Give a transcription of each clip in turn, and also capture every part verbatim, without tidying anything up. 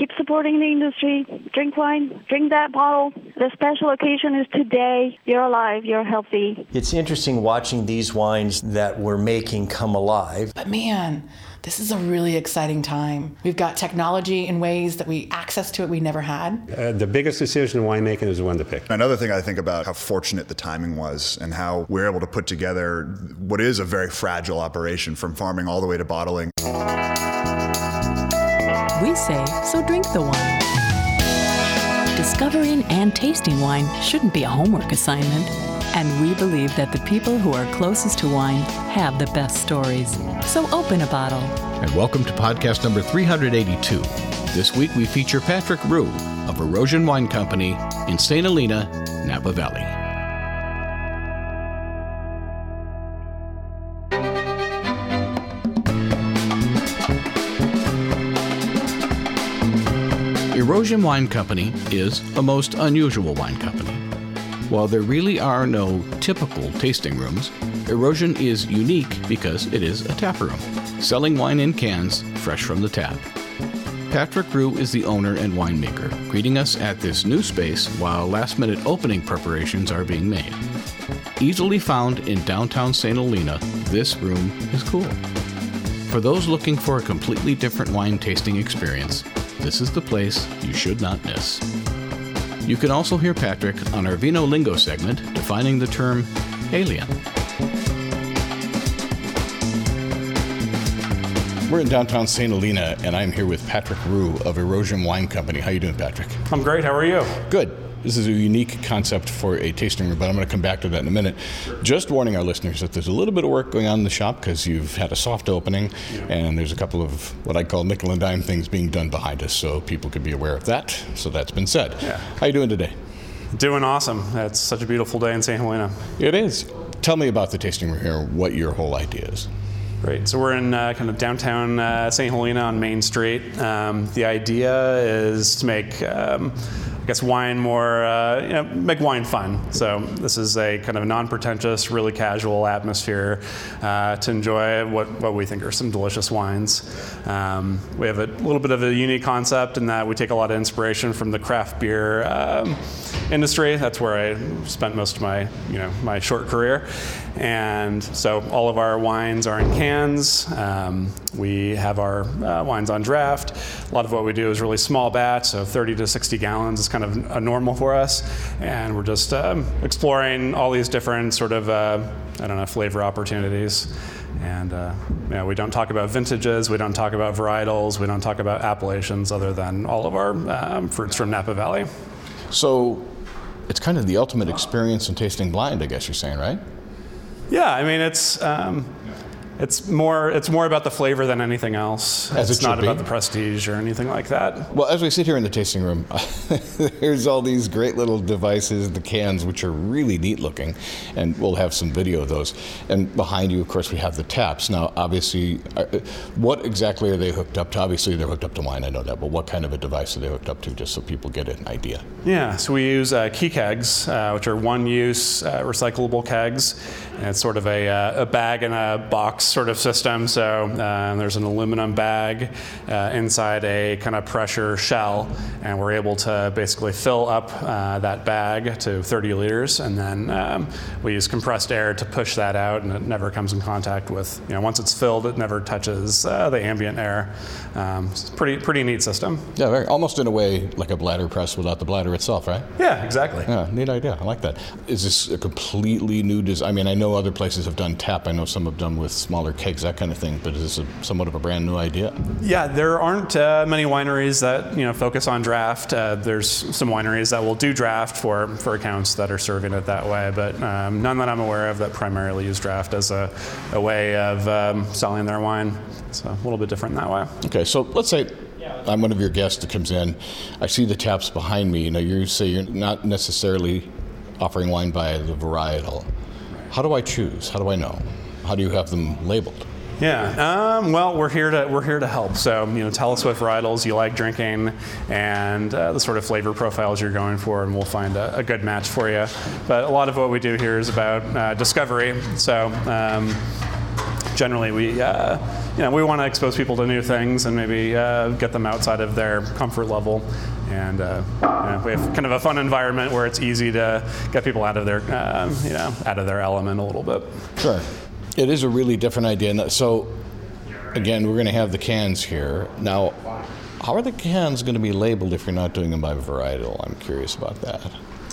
keep supporting the industry. Drink wine, drink that bottle. The special occasion is today. You're alive, you're healthy. It's interesting watching these wines that we're making come alive. But man, this is a really exciting time. We've got technology in ways that we access to it we never had. Uh, the biggest decision in winemaking is when to pick. Another thing I think about how fortunate the timing was and how we're able to put together what is a very fragile operation from farming all the way to bottling. We say, so drink the wine. Discovering and tasting wine shouldn't be a homework assignment. And we believe that the people who are closest to wine have the best stories. So open a bottle. And welcome to podcast number three hundred eighty-two. This week we feature Patrick Roux of Erosion Wine Company in Saint Helena, Napa Valley. Erosion Wine Company is a most unusual wine company. While there really are no typical tasting rooms, Erosion is unique because it is a tap room, selling wine in cans fresh from the tap. Patrick Roux is the owner and winemaker, greeting us at this new space while last-minute opening preparations are being made. Easily found in downtown Saint Helena, this room is cool. For those looking for a completely different wine tasting experience, this is the place you should not miss. You can also hear Patrick on our Vino Lingo segment defining the term alien. We're in downtown Saint Helena, and I'm here with Patrick Roux of Erosion Wine Company. How you doing, Patrick? I'm great. How are you? Good. This is a unique concept for a tasting room, but I'm going to come back to that in a minute. Just warning our listeners that there's a little bit of work going on in the shop because you've had a soft opening, yeah. And there's a couple of what I call nickel and dime things being done behind us, so people could be aware of that. So that's been said. Yeah. How you doing today? Doing awesome. It's such a beautiful day in Saint Helena. It is. Tell me about the tasting room here, what your whole idea is. Great. So we're in uh, kind of downtown uh, Saint Helena on Main Street. Um, the idea is to make um, I guess wine more, uh, you know, make wine fun. So this is a kind of non-pretentious, really casual atmosphere uh, to enjoy what, what we think are some delicious wines. Um, we have a little bit of a unique concept in that we take a lot of inspiration from the craft beer um, industry. That's where I spent most of my, you know, my short career. And so all of our wines are in cans. Um, we have our uh, wines on draft. A lot of what we do is really small batch, so thirty to sixty gallons is kind of a normal for us. And we're just um, exploring all these different sort of, uh, I don't know, flavor opportunities. And uh, you know, we don't talk about vintages, we don't talk about varietals, we don't talk about appellations other than all of our um, fruits from Napa Valley. So it's kind of the ultimate experience in tasting blind, I guess you're saying, right? Yeah, I mean, it's um, it's more it's more about the flavor than anything else. As it's it not be. about the prestige or anything like that. Well, as we sit here in the tasting room, there's all these great little devices, the cans, which are really neat looking, and we'll have some video of those. And behind you, of course, we have the taps. Now, obviously, uh, what exactly are they hooked up to? Obviously, they're hooked up to wine, I know that, but what kind of a device are they hooked up to, just so people get an idea? Yeah, so we use uh, key kegs, uh, which are one-use uh, recyclable kegs. And it's sort of a, uh, a bag in a box sort of system. So uh, there's an aluminum bag uh, inside a kind of pressure shell, and we're able to basically fill up uh, that bag to thirty liters, and then um, we use compressed air to push that out, and it never comes in contact with, you know, once it's filled, it never touches uh, the ambient air. Um, it's a pretty, pretty neat system. Yeah, very, almost in a way like a bladder press without the bladder itself, right? Yeah, exactly. Yeah, neat idea. I like that. Is this a completely new design? I mean, I know other places have done tap. I know some have done with smaller kegs, that kind of thing, but is this a, somewhat of a brand new idea? Yeah, there aren't uh, many wineries that, you know, focus on draft. Uh, there's some wineries that will do draft for, for accounts that are serving it that way, but um, none that I'm aware of that primarily use draft as a, a way of um, selling their wine. So a little bit different in that way. Okay, so let's say I'm one of your guests that comes in. I see the taps behind me. You know, you say you're not necessarily offering wine by the varietal. How do I choose? How do I know? How do you have them labeled? Yeah, um, well, we're here to we're here to help. So, you know, tell us what varietals you like drinking and uh, the sort of flavor profiles you're going for, and we'll find a, a good match for you. But a lot of what we do here is about uh, discovery. So. Um, generally we, uh, you know, we want to expose people to new things and maybe uh, get them outside of their comfort level. And uh, you know, we have kind of a fun environment where it's easy to get people out of their, uh, you know, out of their element a little bit. Sure. It is a really different idea. So, again, we're going to have the cans here. Now, how are the cans going to be labeled if you're not doing them by varietal? I'm curious about that.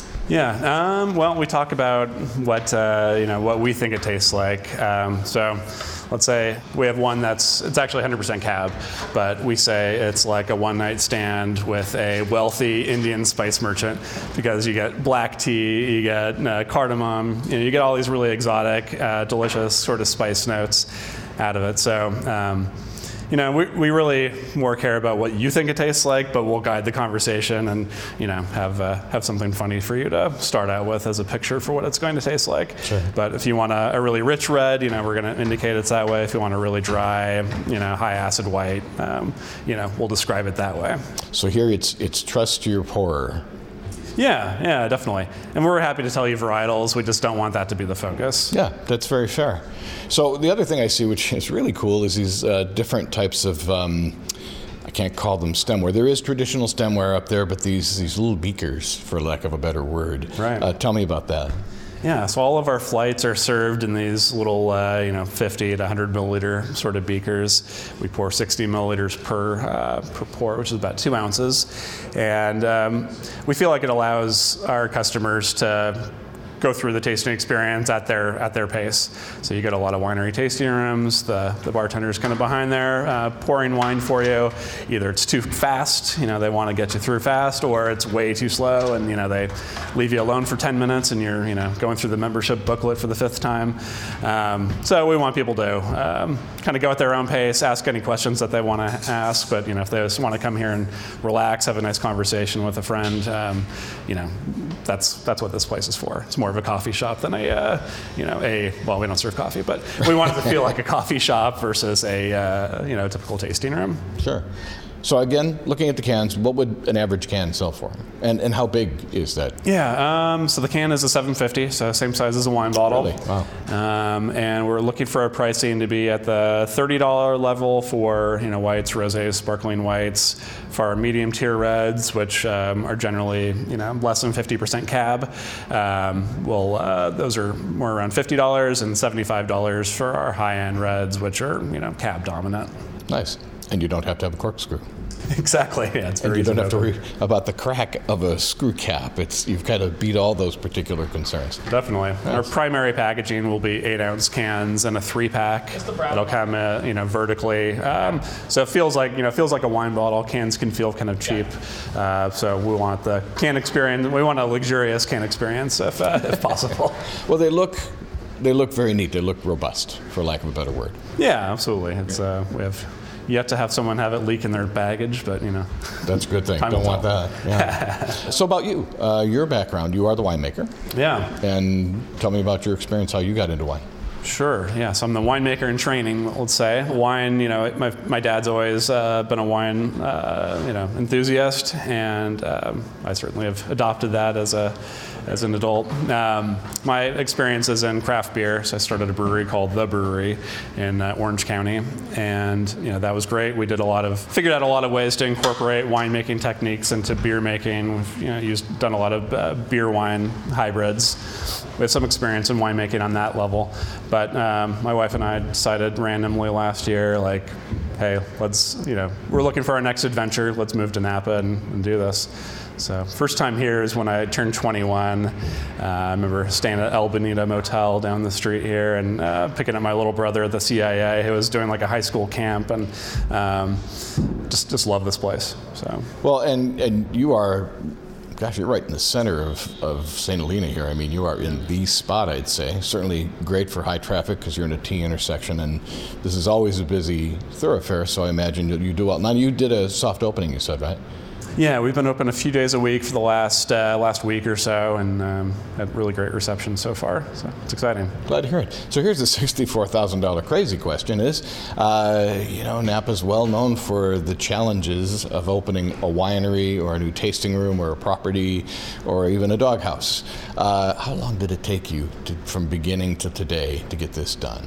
Yeah. Um, well, we talk about what uh, you know what we think it tastes like. Um, so, let's say we have one that's it's actually one hundred percent cab, but we say it's like a one-night stand with a wealthy Indian spice merchant because you get black tea, you get uh, cardamom, you know, you get all these really exotic, uh, delicious sort of spice notes out of it. So. Um, You know, we, we really more care about what you think it tastes like, but we'll guide the conversation and, you know, have uh, have something funny for you to start out with as a picture for what it's going to taste like. Sure. But if you want a, a really rich red, you know, we're going to indicate it's that way. If you want a really dry, you know, high acid white, um, you know, we'll describe it that way. So here it's it's trust your pourer. Yeah, yeah, definitely. And we're happy to tell you varietals. We just don't want that to be the focus. Yeah, that's very fair. So the other thing I see, which is really cool, is these uh, different types of, um, I can't call them stemware. There is traditional stemware up there, but these these little beakers, for lack of a better word. Right. Uh, tell me about that. Yeah, so all of our flights are served in these little, uh, you know, fifty to one hundred milliliter sort of beakers. We pour sixty milliliters per uh, per pour, which is about two ounces, and um, we feel like it allows our customers to go through the tasting experience at their at their pace. So you get a lot of winery tasting rooms. The the bartender's kind of behind there uh, pouring wine for you. Either it's too fast, you know, they want to get you through fast, or it's way too slow, and you know they leave you alone for ten minutes, and you're you know going through the membership booklet for the fifth time. Um, so we want people to um, kind of go at their own pace, ask any questions that they want to ask. But you know if they just want to come here and relax, have a nice conversation with a friend, um, you know that's that's what this place is for. It's more of a coffee shop than a, uh, you know, a, well, we don't serve coffee, but we want it to feel like a coffee shop versus a, uh, you know, typical tasting room. Sure. So again, looking at the cans, what would an average can sell for? And and how big is that? Yeah, um, so the can is a seven fifty, so same size as a wine bottle. Really? Wow. Um, and we're looking for our pricing to be at the thirty dollars level for, you know, whites, rosés, sparkling whites. For our medium tier reds, which um, are generally, you know, less than fifty percent cab, um, well, uh, those are more around fifty dollars, and seventy-five dollars for our high-end reds, which are, you know, cab dominant. Nice. And you don't have to have a corkscrew. Exactly. Yeah, it's very and you easy don't have to open. worry about the crack of a screw cap. It's you've kind of beat all those particular concerns. Definitely. Nice. Our primary packaging will be eight ounce cans and a three pack. It'll come, uh, you know, vertically. Um, so it feels like, you know, it feels like a wine bottle. Cans can feel kind of cheap. Uh, so we want the can experience. We want a luxurious can experience if, uh, if possible. Well, they look. They look very neat. They look robust, for lack of a better word. Yeah, absolutely. It's uh, we have yet to have someone have it leak in their baggage, but you know. That's a good thing. Don't want that. Yeah. So about you, uh, your background, you are the winemaker. Yeah. And tell me about your experience, how you got into wine. Sure, yeah. So I'm the winemaker in training, let's say. Wine, you know, my, my dad's always uh, been a wine, uh, you know, enthusiast, and um, I certainly have adopted that as a as an adult. Um, my experience is in craft beer, so I started a brewery called The Brewery in uh, Orange County, and you know that was great. We did a lot of, figured out a lot of ways to incorporate winemaking techniques into beer making. We've you know, used, done a lot of uh, beer wine hybrids. We have some experience in winemaking on that level, but um, my wife and I decided randomly last year, like, hey, let's, you know, we're looking for our next adventure. Let's move to Napa and, and do this. So first time here is when I turned twenty-one. Uh, I remember staying at El Bonita Motel down the street here and uh, picking up my little brother at the C I A who was doing like a high school camp, and um, just just love this place. So well, and and you are, gosh, you're right in the center of, of Saint Helena here. I mean, you are in the spot, I'd say. Certainly great for high traffic because you're in a T intersection, and this is always a busy thoroughfare, so I imagine you do well. Now, you did a soft opening, you said, right? Yeah, we've been open a few days a week for the last uh, last week or so, and um, had really great reception so far. So it's exciting. Glad to hear it. So here's the sixty-four thousand dollars crazy question: Is uh, you know Napa's well known for the challenges of opening a winery or a new tasting room or a property or even a doghouse. Uh, how long did it take you to, from beginning to today to get this done?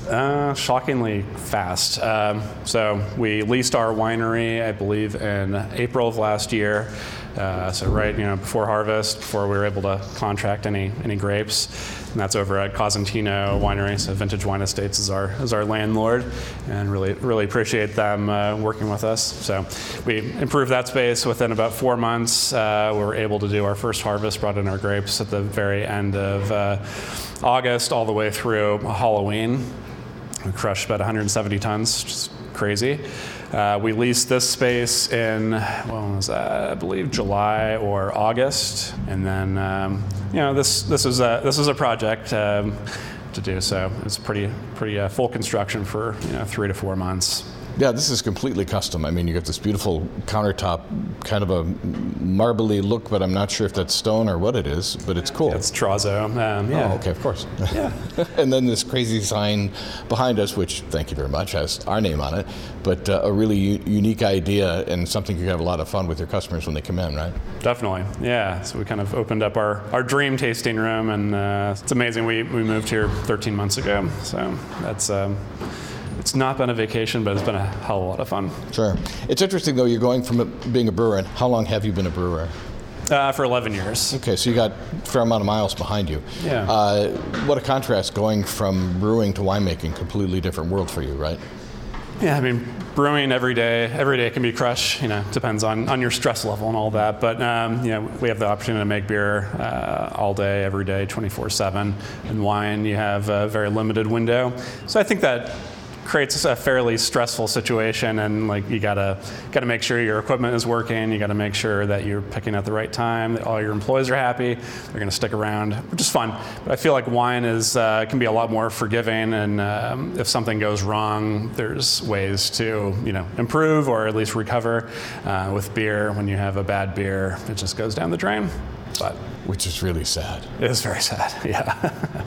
Uh, shockingly fast. Um, so we leased our winery, I believe, in April of last year. Uh, so right, you know, before harvest, before we were able to contract any any grapes, and that's over at Cosentino Winery. So Vintage Wine Estates is our is our landlord, and really really appreciate them uh, working with us. So we improved that space within about four months. Uh, we were able to do our first harvest, brought in our grapes at the very end of uh, August, all the way through Halloween. We crushed about one hundred seventy tons, which is crazy. Uh, we leased this space in, when was that? I believe July or August, and then um, you know this this was a this was a project um, to do. So it's pretty pretty uh, full construction for you know three to four months. Yeah, this is completely custom. I mean, you got this beautiful countertop, kind of a marbly look, but I'm not sure if that's stone or what it is, but it's cool. Yeah, it's Trazo. Um, yeah. Oh, okay, of course. Yeah. And then this crazy sign behind us, which, thank you very much, has our name on it, but uh, a really u- unique idea and something you can have a lot of fun with your customers when they come in, right? Definitely, yeah. So we kind of opened up our, our dream tasting room, and uh, it's amazing. We, we moved here thirteen months ago, so that's... Um, It's not been a vacation, but it's been a hell of a lot of fun. Sure. It's interesting, though, you're going from a, being a brewer, and how long have you been a brewer? Uh, for eleven years. Okay, so you got a fair amount of miles behind you. Yeah. Uh, what a contrast, going from brewing to winemaking, completely different world for you, right? Yeah, I mean, brewing every day, every day can be crush, you know, depends on, on your stress level and all that. But, um, you know, we have the opportunity to make beer uh, all day, every day, twenty-four seven. And wine, you have a very limited window. So I think that creates a fairly stressful situation, and like you gotta gotta make sure your equipment is working. You gotta make sure that you're picking at the right time, that all your employees are happy, they're gonna stick around, which is fun. But I feel like wine is uh, can be a lot more forgiving, and um, if something goes wrong, there's ways to you know improve or at least recover. Uh, with beer, when you have a bad beer, it just goes down the drain. But which is really sad. It is very sad, yeah.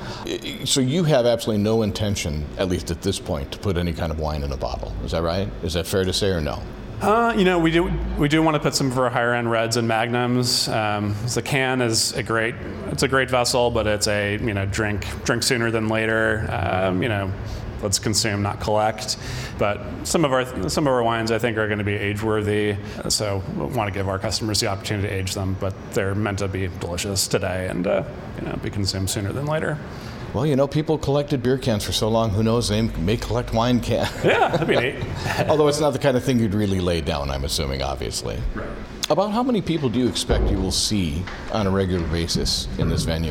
So you have absolutely no intention, at least at this point, to put any kind of wine in a bottle. Is that right? Is that fair to say, or no? Uh, you know, we do we do want to put some of our higher end reds and magnums. Um, the can is a great it's a great vessel, but it's a you know drink drink sooner than later. Um, you know. Let's consume, not collect. But some of our some of our wines, I think, are going to be age-worthy. So we want to give our customers the opportunity to age them, but they're meant to be delicious today and uh, you know be consumed sooner than later. Well, you know, people collected beer cans for so long. Who knows? They may collect wine cans. Yeah, that'd be neat. Although it's not the kind of thing you'd really lay down, I'm assuming, obviously. Right. About how many people do you expect you will see on a regular basis in this venue?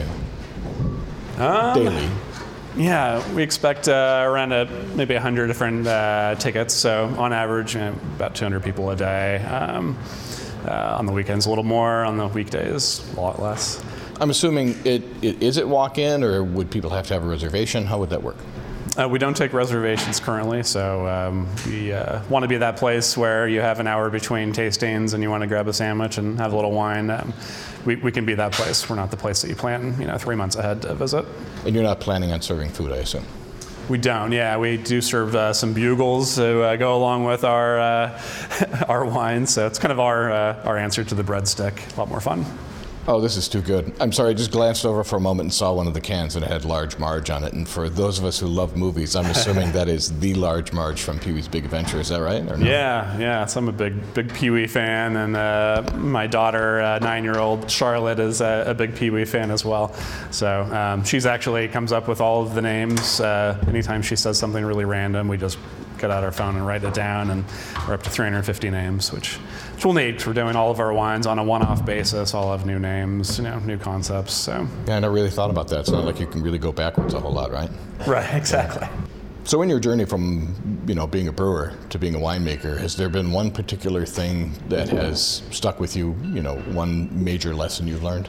Um, Daily. Yeah, we expect uh, around a, maybe one hundred different uh, tickets. So on average, you know, about two hundred people a day. Um, uh, on the weekends, a little more. On the weekdays, a lot less. I'm assuming it, it is it walk-in, or would people have to have a reservation? How would that work? Uh, we don't take reservations currently, so um, we uh, want to be that place where you have an hour between tastings and you want to grab a sandwich and have a little wine. Um, we, we can be that place. We're not the place that you plan, you know, three months ahead to visit. And you're not planning on serving food, I assume? We don't. Yeah, we do serve uh, some bugles to uh, go along with our uh, our wine. So it's kind of our uh, our answer to the breadstick. A lot more fun. Oh, this is too good. I'm sorry, I just glanced over for a moment and saw one of the cans and it had Large Marge on it. And for those of us who love movies, I'm assuming that is the Large Marge from Pee-wee's Big Adventure. Is that right? Or no? Yeah, yeah. So I'm a big, big Pee-wee fan, and uh, my daughter, uh, nine-year-old Charlotte, is a, a big Pee-wee fan as well. So um, she's actually comes up with all of the names. Uh, anytime she says something really random, we just get out our phone and write it down, and we're up to three hundred fifty names, which, which we'll need. We're doing all of our wines on a one-off basis. All have new names, you know, new concepts. So yeah, I never really thought about that. It's not like you can really go backwards a whole lot, right? Right, exactly. So in your journey from, you know, being a brewer to being a winemaker, has there been one particular thing that has stuck with you, you know, one major lesson you've learned?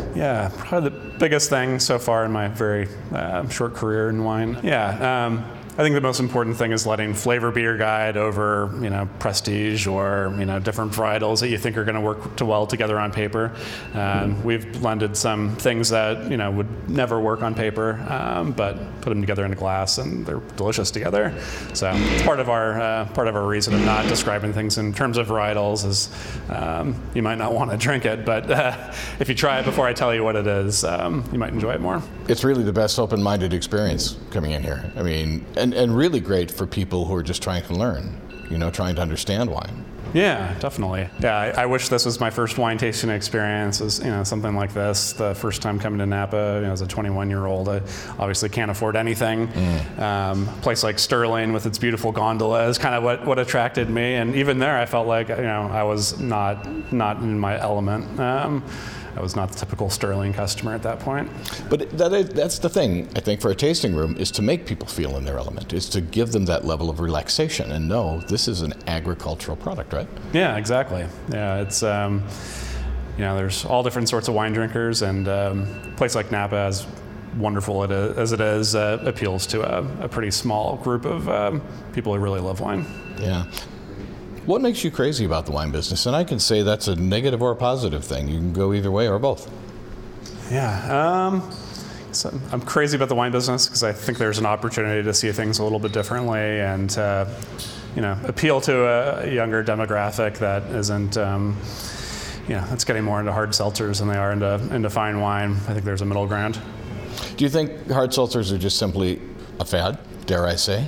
Yeah, probably the biggest thing so far in my very uh, short career in wine. Yeah, um, I think the most important thing is letting flavor be your guide over, you know, prestige or, you know, different varietals that you think are going to work too well together on paper. Um, we've blended some things that, you know, would never work on paper, um, but put them together in a glass, and they're delicious together. So it's part of our uh, part of our reason of not describing things in terms of varietals is um, you might not want to drink it, but uh, if you try it before I tell you what it is, um, you might enjoy it more. It's really the best open-minded experience coming in here. I mean, and, and really great for people who are just trying to learn, you know, trying to understand wine. Yeah, definitely. Yeah, I, I wish this was my first wine tasting experience, is, you know, something like this. The first time coming to Napa, you know, as a twenty-one-year-old, I obviously can't afford anything. Mm. Um, a place like Sterling with its beautiful gondola is kind of what, what attracted me. And even there, I felt like, you know, I was not not in my element. Um, I was not the typical Sterling customer at that point. But that is, that's the thing, I think, for a tasting room, is to make people feel in their element, is to give them that level of relaxation and know this is an agricultural product, right? Yeah, exactly. Yeah, it's, um, you know, there's all different sorts of wine drinkers, and um, a place like Napa, as wonderful it is, as it is, uh, appeals to a, a pretty small group of um, people who really love wine. Yeah. What makes you crazy about the wine business? And I can say that's a negative or a positive thing. You can go either way or both. Yeah, um, so I'm crazy about the wine business because I think there's an opportunity to see things a little bit differently and, uh, you know, appeal to a younger demographic that isn't, um, you know, that's getting more into hard seltzers than they are into into fine wine. I think there's a middle ground. Do you think hard seltzers are just simply a fad, dare I say?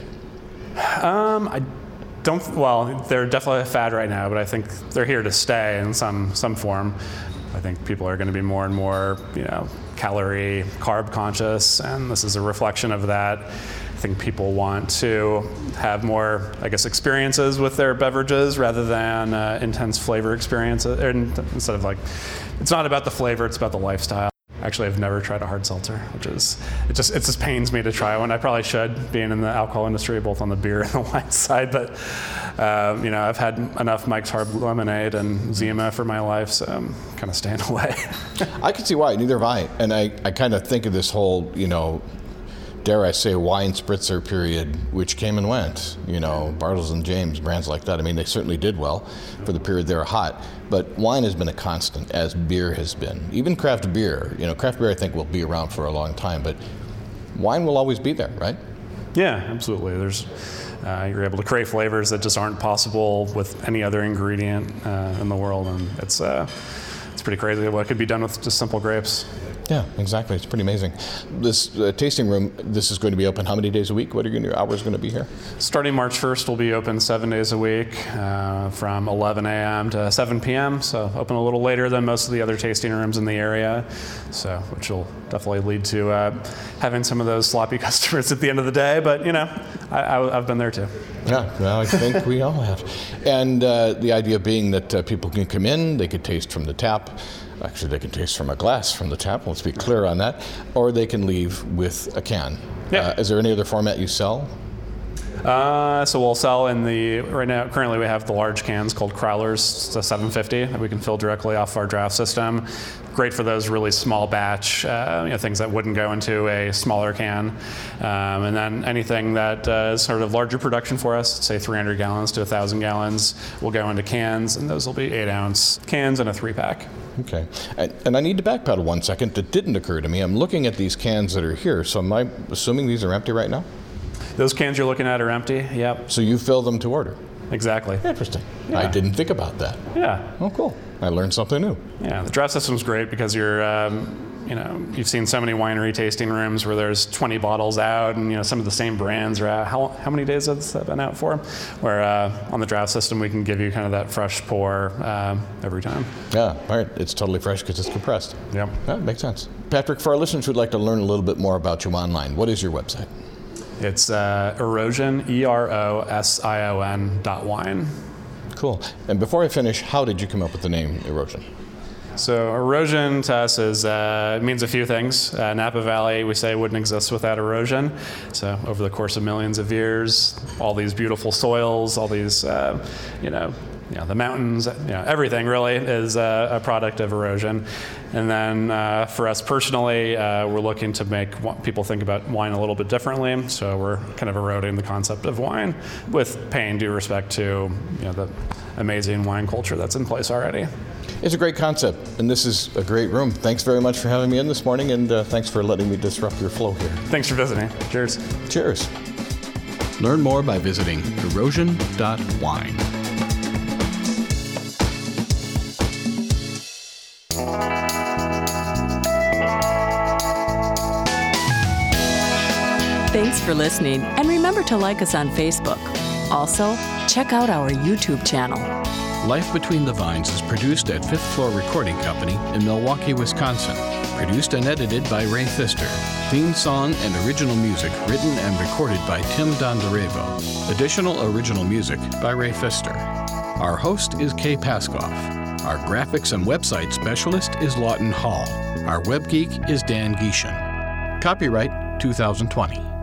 Um, I. Don't, well, they're definitely a fad right now, but I think they're here to stay in some some form. I think people are going to be more and more, you know, calorie, carb conscious, and this is a reflection of that. I think people want to have more, I guess, experiences with their beverages rather than uh, intense flavor experiences. Or instead of like, it's not about the flavor, it's about the lifestyle. Actually, I've never tried a hard seltzer, which is, it just it just pains me to try one. I probably should, being in the alcohol industry, both on the beer and the wine side. But um, you know, I've had enough Mike's Hard Lemonade and Zima for my life, so I'm kind of staying away. I can see why. Neither have I. And I, I kind of think of this whole, you know, dare I say, wine spritzer period, which came and went. You know, Bartles and James, brands like that. I mean, they certainly did well for the period they were hot. But wine has been a constant, as beer has been. Even craft beer. You know, craft beer, I think, will be around for a long time. But wine will always be there, right? Yeah, absolutely. There's, uh, you're able to create flavors that just aren't possible with any other ingredient uh, in the world, and it's uh, it's pretty crazy what could be done with just simple grapes. Yeah, exactly. It's pretty amazing. This uh, tasting room, this is going to be open how many days a week? What are your hours going to be here? Starting March first, we'll be open seven days a week uh, from eleven a.m. to seven p.m. So open a little later than most of the other tasting rooms in the area, so which will definitely lead to uh, having some of those sloppy customers at the end of the day. But, you know, I, I, I've been there too. Yeah, well, I think we all have. And uh, the idea being that uh, people can come in, they could taste from the tap. Actually, they can taste from a glass from the tap, let's be clear on that, or they can leave with a can. Yeah. Uh, is there any other format you sell? Uh, so we'll sell in the, right now, currently we have the large cans called Crowlers, it's a seven fifty that we can fill directly off our draft system. Great for those really small batch, uh, you know, things that wouldn't go into a smaller can. Um, and then anything that uh, is sort of larger production for us, say three hundred gallons to one thousand gallons, will go into cans, and those will be eight ounce cans and a three pack. Okay, and, and I need to backpedal one second. That didn't occur to me. I'm looking at these cans that are here, so am I assuming these are empty right now? Those cans you're looking at are empty, yep. So you fill them to order? Exactly. Interesting. Yeah. I didn't think about that. Yeah. Oh, cool. I learned something new. Yeah, the draft system's great because you're, um, you know, you've seen so many winery tasting rooms where there's twenty bottles out, and, you know, some of the same brands are out. How, how many days has that been out for? Where uh, on the draft system we can give you kind of that fresh pour um, every time. Yeah, all right. It's totally fresh because it's compressed. Yep. That makes sense. Patrick, for our listeners who'd like to learn a little bit more about you online, what is your website? It's uh, Erosion, E R O S I O N dot wine. Cool. And before I finish, how did you come up with the name Erosion? So erosion to us is, uh, means a few things. Uh, Napa Valley, we say, wouldn't exist without erosion. So over the course of millions of years, all these beautiful soils, all these, uh, you know, you know, the mountains, you know, everything really is a, a product of erosion. And then uh, for us personally, uh, we're looking to make people think about wine a little bit differently. So we're kind of eroding the concept of wine with paying due respect to, you know, the amazing wine culture that's in place already. It's a great concept, and this is a great room. Thanks very much for having me in this morning, and uh, thanks for letting me disrupt your flow here. Thanks for visiting. Cheers. Cheers. Learn more by visiting erosion dot wine. Thanks for listening, and remember to like us on Facebook. Also, check out our YouTube channel. Life Between the Vines is produced at Fifth Floor Recording Company in Milwaukee, Wisconsin. Produced and edited by Ray Pfister. Theme song and original music written and recorded by Tim Dondarevo. Additional original music by Ray Pfister. Our host is Kay Paskoff. Our graphics and website specialist is Lawton Hall. Our web geek is Dan Geeshan. Copyright two thousand twenty.